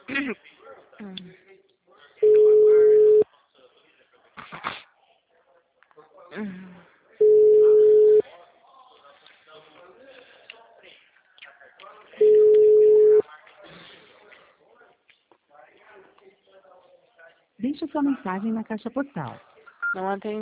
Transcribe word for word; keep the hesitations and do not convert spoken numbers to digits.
Deixe sua mensagem na caixa postal. Não atendi.